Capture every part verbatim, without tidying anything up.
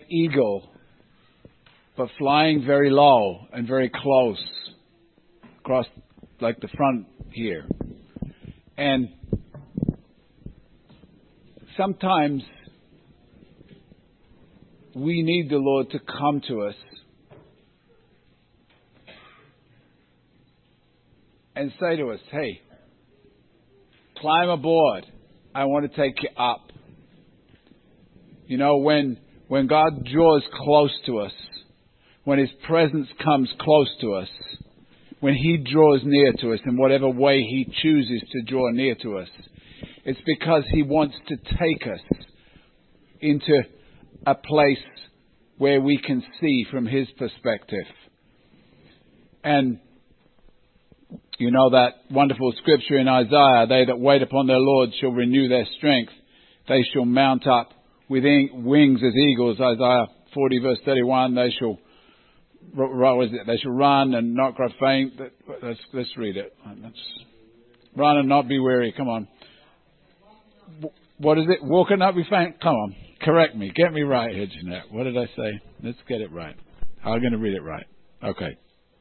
eagle, but flying very low and very close across like the front here. And sometimes we need the Lord to come to us and say to us, hey, climb aboard. I want to take you up. You know, when when God draws close to us, when His presence comes close to us, when He draws near to us in whatever way He chooses to draw near to us, it's because He wants to take us into a place where we can see from His perspective. And you know that wonderful scripture in Isaiah, they that wait upon their Lord shall renew their strength. They shall mount up with wings as eagles. Isaiah forty verse thirty-one, they shall, what is it? They shall run and not grow faint. Let's, let's read it. Let's run and not be weary. Come on. What is it? Walk and not be faint. Come on. Correct me. Get me right here, Jeanette. What did I say? Let's get it right. I'm going to read it right. Okay.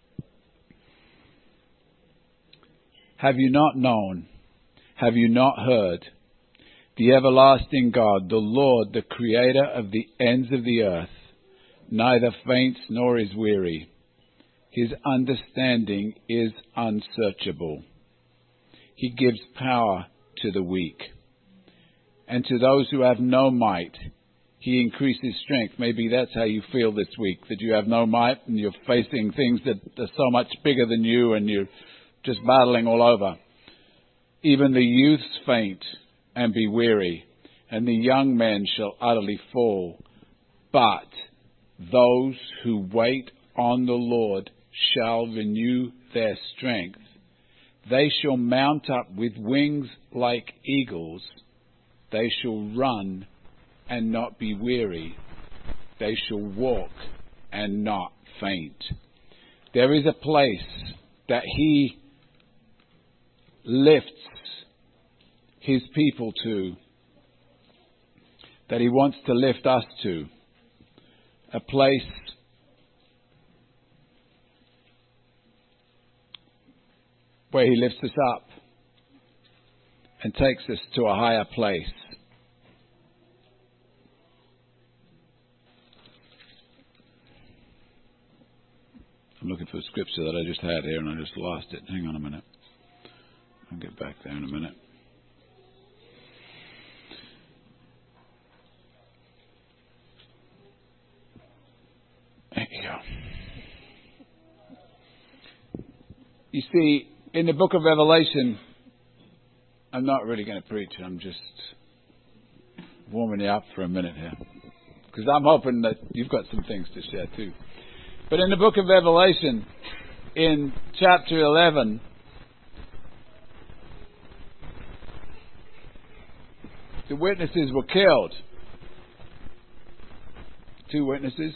Have you not known? Have you not heard? The everlasting God, the Lord, the creator of the ends of the earth, neither faints nor is weary. His understanding is unsearchable. He gives power to the weak. And to those who have no might, He increases strength. Maybe that's how you feel this week, that you have no might and you're facing things that are so much bigger than you and you're just battling all over. Even the youths faint and be weary, and the young men shall utterly fall. But those who wait on the Lord shall renew their strength. They shall mount up with wings like eagles. They shall run and not be weary. They shall walk and not faint. There is a place that He lifts His people to, that He wants to lift us to. A place where He lifts us up and takes us to a higher place. I'm looking for a scripture that I just had here and I just lost it. Hang on a minute. I'll get back there in a minute. There you go. You see, in the book of Revelation, I'm not really going to preach. I'm just warming you up for a minute here. Because I'm hoping that you've got some things to share too. But in the book of Revelation, in chapter eleven, the witnesses were killed. Two witnesses.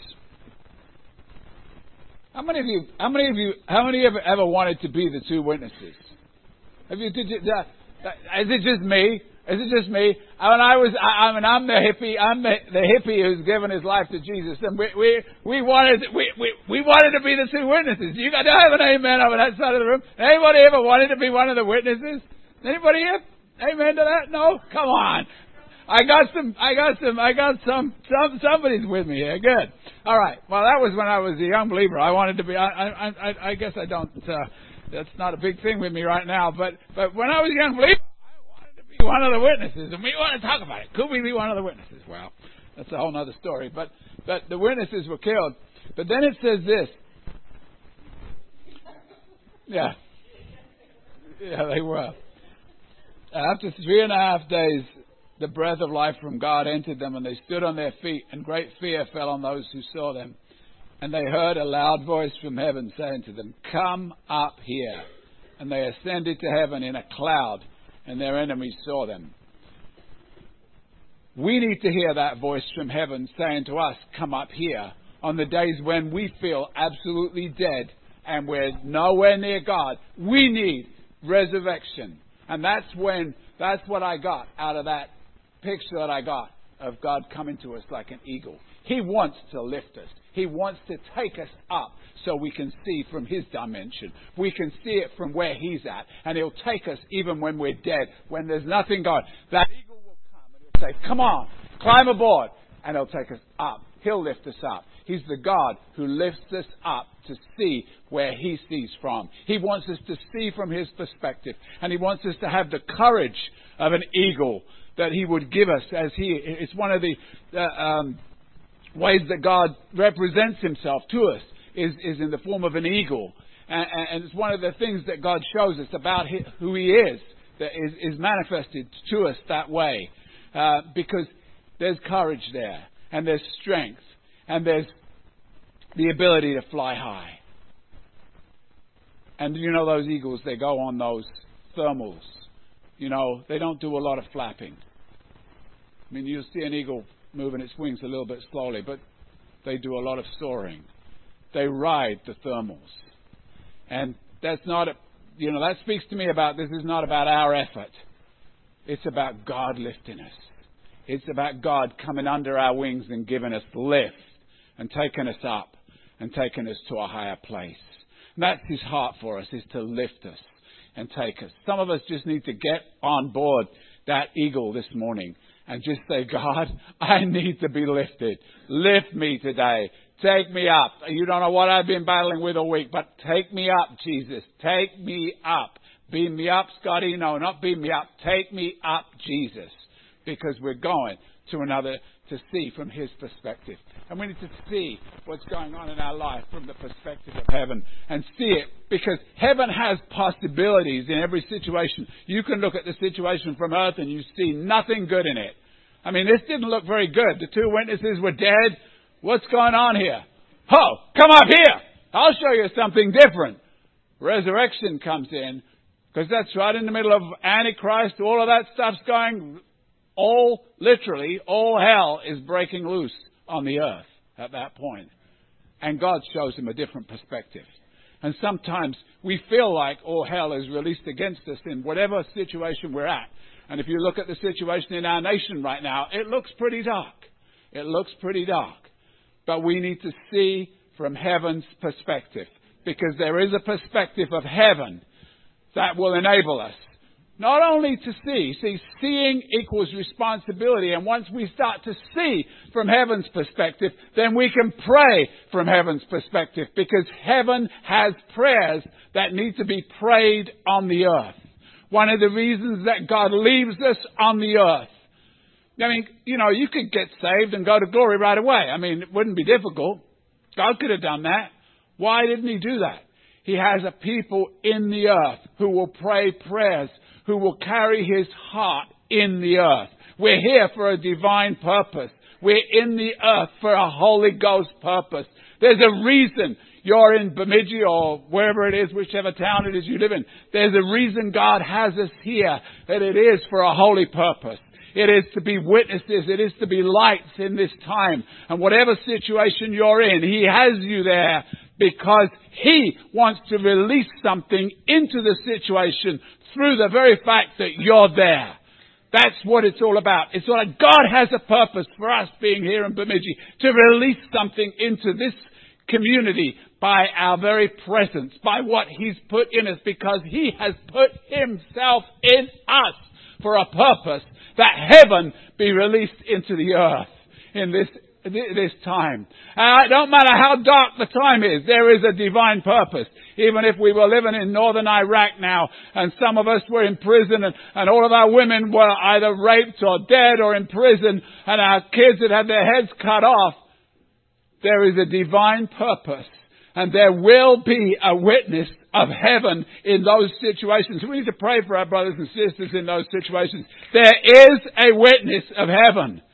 How many of you? How many of you? How many ever ever wanted to be the two witnesses? Have you? Did you? Uh, is it just me? Is it just me? When I was, I, I mean, I'm the hippie. I'm the, the hippie who's given his life to Jesus, and we we we wanted we we, we wanted to be the two witnesses. You got to have an amen over that side of the room. Anybody ever wanted to be one of the witnesses? Anybody here? Amen to that? No? Come on. I got some, I got some, I got some, some, somebody's with me here. Good. All right. Well, that was when I was a young believer. I wanted to be, I, I, I, I guess I don't, uh, that's not a big thing with me right now, but, but when I was a young believer, I wanted to be one of the witnesses, and we want to talk about it. Could we be one of the witnesses? Well, that's a whole other story, but, but the witnesses were killed. But then it says this. Yeah. Yeah, they were. After three and a half days, the breath of life from God entered them, and they stood on their feet, and great fear fell on those who saw them. And they heard a loud voice from heaven saying to them, "Come up here." And they ascended to heaven in a cloud, and their enemies saw them. We need to hear that voice from heaven saying to us, "Come up here," on the days when we feel absolutely dead and we're nowhere near God. We need resurrection. And that's when, that's what I got out of that picture that I got of God coming to us like an eagle. He wants to lift us. He wants to take us up so we can see from His dimension. We can see it from where He's at. And He'll take us even when we're dead, when there's nothing going. That eagle will come and He'll say, come on, climb aboard. And He'll take us up. He'll lift us up. He's the God who lifts us up to see where He sees from. He wants us to see from His perspective. And He wants us to have the courage of an eagle that He would give us as He... It's one of the uh, um, ways that God represents Himself to us is, is in the form of an eagle. And, and it's one of the things that God shows us about He, who He is, that is, is manifested to us that way. Uh, because there's courage there. And there's strength. And there's the ability to fly high. And you know those eagles, they go on those thermals. You know, they don't do a lot of flapping. I mean, you'll see an eagle moving its wings a little bit slowly, but they do a lot of soaring. They ride the thermals. And that's not, a, you know, that speaks to me about, this is not about our effort. It's about God lifting us. It's about God coming under our wings and giving us lift and taking us up and taking us to a higher place. And that's His heart for us, is to lift us and take us. Some of us just need to get on board that eagle this morning and just say, God, I need to be lifted. Lift me today. Take me up. You don't know what I've been battling with all week, but take me up, Jesus. Take me up. Beam me up, Scotty. No, not beam me up. Take me up, Jesus. Because we're going to another, to see from His perspective. And we need to see what's going on in our life from the perspective of heaven. And see it, because heaven has possibilities in every situation. You can look at the situation from earth and you see nothing good in it. I mean, this didn't look very good. The two witnesses were dead. What's going on here? Oh, come up here. I'll show you something different. Resurrection comes in, because that's right in the middle of Antichrist. All of that stuff's going... All, literally, all hell is breaking loose on the earth at that point. And God shows him a different perspective. And sometimes we feel like all hell is released against us in whatever situation we're at. And if you look at the situation in our nation right now, it looks pretty dark. It looks pretty dark. But we need to see from heaven's perspective. Because there is a perspective of heaven that will enable us not only to see, see, seeing equals responsibility. And once we start to see from heaven's perspective, then we can pray from heaven's perspective. Because heaven has prayers that need to be prayed on the earth. One of the reasons that God leaves us on the earth. I mean, you know, you could get saved and go to glory right away. I mean, it wouldn't be difficult. God could have done that. Why didn't He do that? He has a people in the earth who will pray prayers, who will carry His heart in the earth. We're here for a divine purpose. We're in the earth for a Holy Ghost purpose. There's a reason you're in Bemidji or wherever it is, whichever town it is you live in. There's a reason God has us here, that it is for a holy purpose. It is to be witnesses. It is to be lights in this time. And whatever situation you're in, He has you there because He wants to release something into the situation through the very fact that you're there. That's what it's all about. It's all like God has a purpose for us being here in Bemidji, to release something into this community by our very presence, by what He's put in us, because He has put Himself in us for a purpose, that heaven be released into the earth in this this time. And it don't matter how dark the time is, there is a divine purpose. Even if we were living in northern Iraq now, and some of us were in prison, and, and all of our women were either raped or dead or in prison, and our kids had had their heads cut off, there is a divine purpose. And there will be a witness of heaven in those situations. We need to pray for our brothers and sisters in those situations. There is a witness of heaven.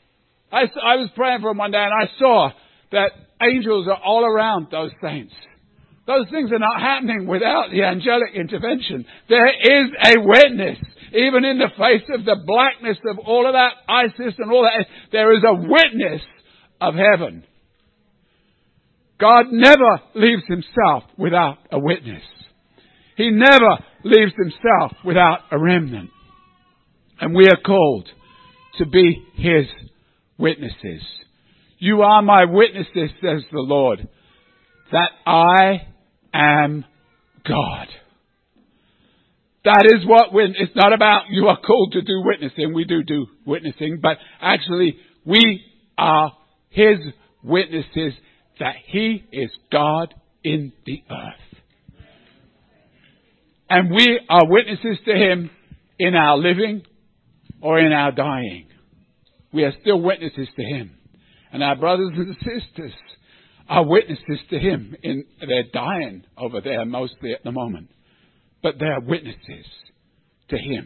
I, I was praying for them one day and I saw that angels are all around those saints. Those things are not happening without the angelic intervention. There is a witness. Even in the face of the blackness of all of that ISIS and all that, there is a witness of heaven. God never leaves Himself without a witness. He never leaves Himself without a remnant. And we are called to be His witnesses. You are my witnesses, says the Lord, that I am God. That is what when it's not about you are called to do witnessing. We do do witnessing, but actually we are His witnesses that He is God in the earth. And we are witnesses to Him in our living or in our dying. We are still witnesses to Him. And our brothers and sisters are witnesses to Him in they're dying over there mostly at the moment. But they are witnesses to Him.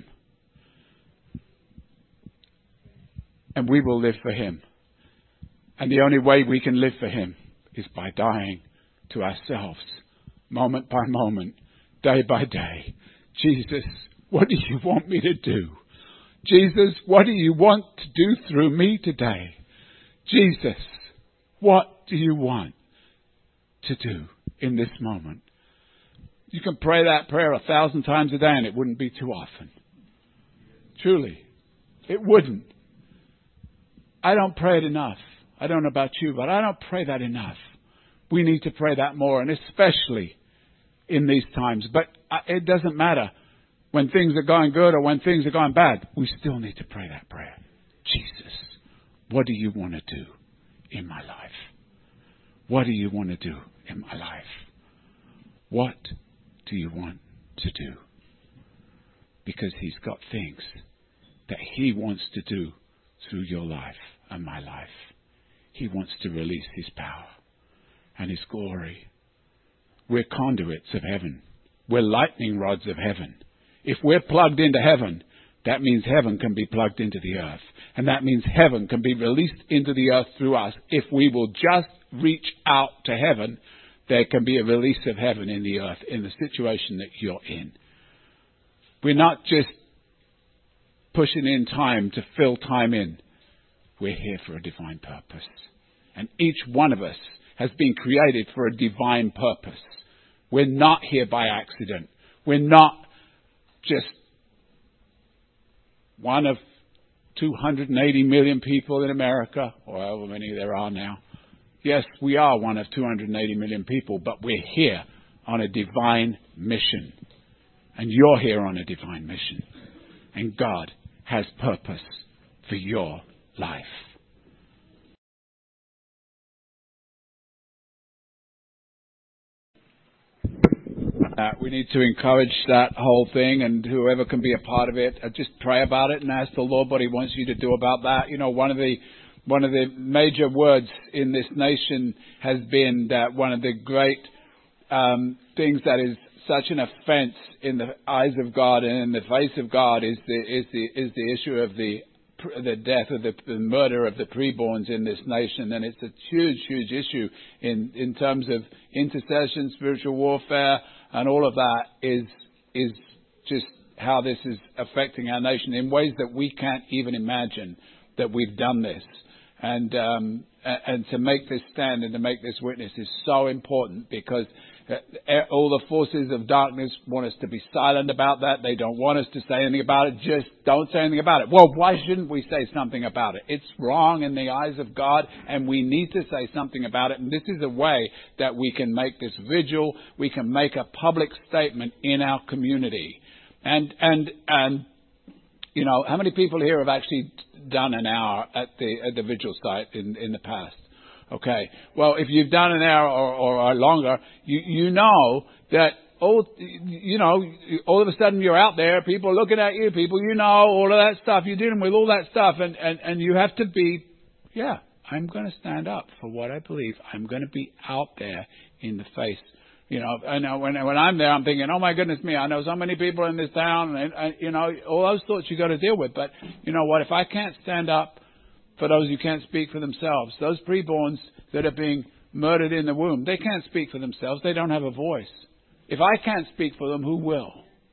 And we will live for Him. And the only way we can live for Him is by dying to ourselves, moment by moment, day by day. Jesus, what do you want me to do? Jesus, what do you want to do through me today? Jesus, what do you want to do in this moment? You can pray that prayer a thousand times a day and it wouldn't be too often. Truly, it wouldn't. I don't pray it enough. I don't know about you, but I don't pray that enough. We need to pray that more, and especially in these times. But it doesn't matter when things are going good or when things are going bad. We still need to pray that prayer. Jesus, what do you want to do in my life? What do you want to do in my life? What do you want to do? Because He's got things that He wants to do through your life and my life. He wants to release His power and His glory. We're conduits of heaven. We're lightning rods of heaven. If we're plugged into heaven, that means heaven can be plugged into the earth. And that means heaven can be released into the earth through us. If we will just reach out to heaven, there can be a release of heaven in the earth in the situation that you're in. We're not just pushing in time to fill time in. We're here for a divine purpose. And each one of us has been created for a divine purpose. We're not here by accident. We're not just one of two hundred eighty million people in America, or however many there are now. Yes, we are one of two hundred eighty million people, but we're here on a divine mission. And you're here on a divine mission. And God has purpose for your life. Uh, we need to encourage that whole thing, and whoever can be a part of it, uh, just pray about it and ask the Lord what He wants you to do about that. You know, one of the one of the major words in this nation has been that one of the great um, things that is such an offence in the eyes of God and in the face of God is the is the is the issue of the the death of the, the murder of the preborns in this nation. And it's a huge, huge issue in, in terms of intercession, spiritual warfare, and all of that is is just how this is affecting our nation in ways that we can't even imagine that we've done this. And um, and to make this stand and to make this witness is so important, because all the forces of darkness want us to be silent about that. They don't want us to say anything about it. Just don't say anything about it. Well, why shouldn't we say something about it? It's wrong in the eyes of God, and we need to say something about it. And this is a way that we can make this vigil. We can make a public statement in our community. And, and, and, you know, how many people here have actually done an hour at the, at the vigil site in, in the past? Okay. Well, if you've done an hour or, or, or longer, you, you know that, all, you know, all of a sudden you're out there, people looking at you, people, you know, all of that stuff. You're dealing with all that stuff, and, and, and you have to be, yeah, I'm going to stand up for what I believe. I'm going to be out there in the face. You know, I know when, when I'm there, I'm thinking, oh my goodness me, I know so many people in this town, and, and you know, all those thoughts you got to deal with. But you know what? If I can't stand up for those who can't speak for themselves, those preborns that are being murdered in the womb, they can't speak for themselves. They don't have a voice. If I can't speak for them, who will?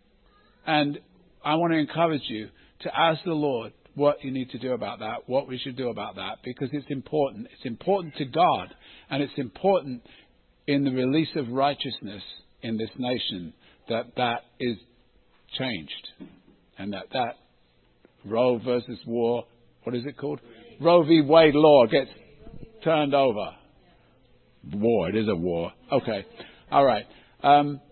And I want to encourage you to ask the Lord what you need to do about that, what we should do about that, because it's important. It's important to God, and it's important in the release of righteousness in this nation that that is changed, and that that Roe versus War, what is it called? Roe v. Wade law gets turned over. War. It is a war. Okay. All right. Um,